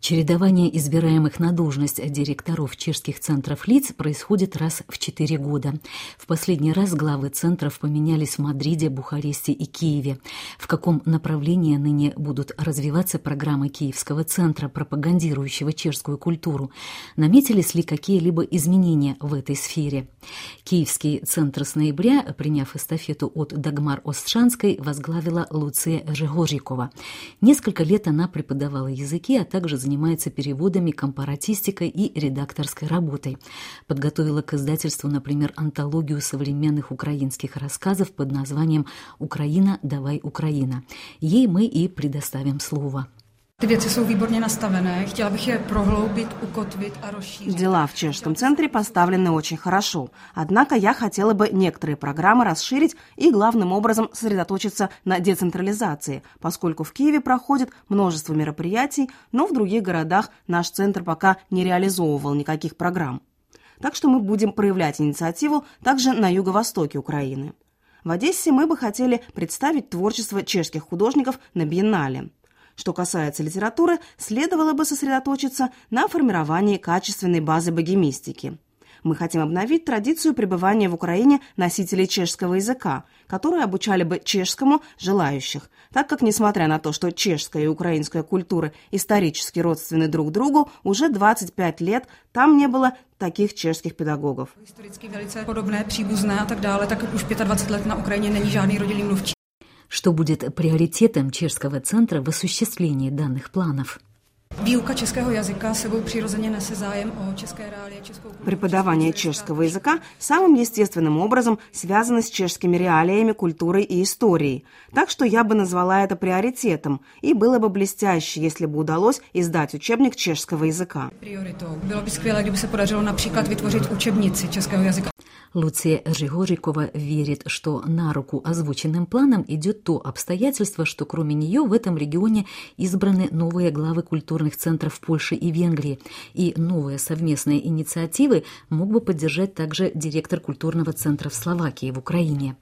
Чередование избираемых на должность директоров чешских центров лиц происходит раз в 4 года. В последний раз главы центров поменялись в Мадриде, Бухаресте и Киеве. В каком направлении ныне будут развиваться программы Киевского центра, пропагандирующего чешскую культуру? Наметились ли какие-либо изменения в этой сфере? Киевский центр с ноября, приняв эстафету от Дагмар Остшанской, возглавила Луция Жегорикова. Несколько лет она преподавала языки, а также занимается переводами, компаратистикой и редакторской работой. Подготовила к издательству, например, антологию современных украинских рассказов под названием «Украина, давай, Украина». Ей мы и предоставим слово. Ty věci jsou výborně nastavené, chtěla bych je prohloubit, ukotvit a rozšířit. Дела в чешском центре поставлены очень хорошо. Однако я хотела бы некоторые программы расширить и главным образом сосредоточиться на децентрализации, поскольку в Киеве проходит множество мероприятий, но в других городах наш центр пока не реализовывал никаких программ. Так что мы будем проявлять инициативу также на юго-востоке Украины. В Одессе мы бы хотели представить творчество чешских художников на биеннале. Что касается литературы, следовало бы сосредоточиться на формировании качественной базы богемистики. Мы хотим обновить традицию пребывания в Украине носителей чешского языка, которые обучали бы чешскому желающих, так как, несмотря на то, что чешская и украинская культуры исторически родственны друг другу, уже 25 лет там не было таких чешских педагогов. Historicky velice podobné, příbuzné a tak dále, tak už 25 let na Ukrajině není žádný rodilý mluvčí. Что будет приоритетом чешского центра в осуществлении данных планов? Výuka českého jazyka sebou přirozeně nese zájem o české reálie, českou kulturu. Преподавание чешского языка самым естественным образом связано с чешскими реалиями, культурой и историей. Так что я бы назвала это приоритетом, и было бы блестяще, если бы удалось издать учебник чешского языка. Prioritou. Bylo by skvělé, kdyby se podařilo například vytvořit učebnici českého jazyka. Луция Жегорикова верит, что на руку озвученным планам идет то обстоятельство, что кроме нее в этом регионе избраны новые главы культурных центров Польши и Венгрии, и новые совместные инициативы мог бы поддержать также директор культурного центра в Словакии, в Украине.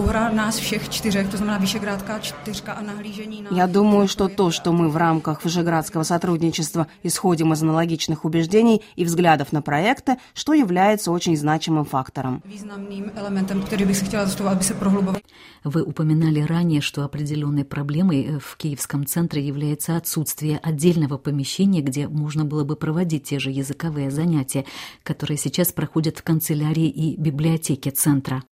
Я думаю, что то, что мы в рамках вышеградского сотрудничества исходим из аналогичных убеждений и взглядов на проекты, что является очень значимым фактором. Вы упоминали ранее, что определенной проблемой в Киевском центре является отсутствие отдельного помещения, где можно было бы проводить те же языковые занятия, которые сейчас проходят в канцелярии и библиотеке центра.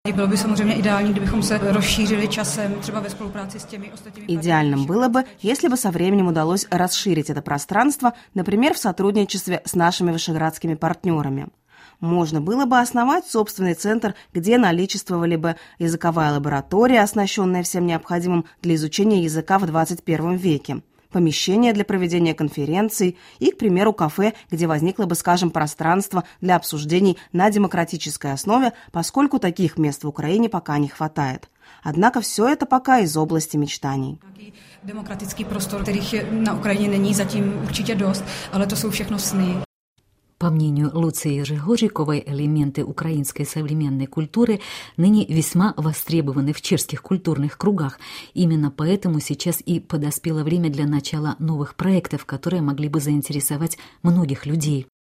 Идеальным было бы, если бы со временем удалось расширить это пространство, например, в сотрудничестве с нашими вышеградскими партнерами. Можно было бы основать собственный центр, где наличествовали бы языковая лаборатория, оснащенная всем необходимым для изучения языка в 21 веке, помещение для проведения конференций и, к примеру, кафе, где возникло бы, скажем, пространство для обсуждений на демократической основе, поскольку таких мест в Украине пока не хватает. Однако все это пока из области мечтаний. Demokratický prostor, kterých na Ukrajině není zatím určitě dost, ale to jsou všechno sny. По мнению Луции Жегориковой, элементы украинской современной культуры ныне весьма востребованы в чешских культурных кругах. Именно поэтому сейчас и подоспело время для начала новых проектов, которые могли бы заинтересовать многих людей.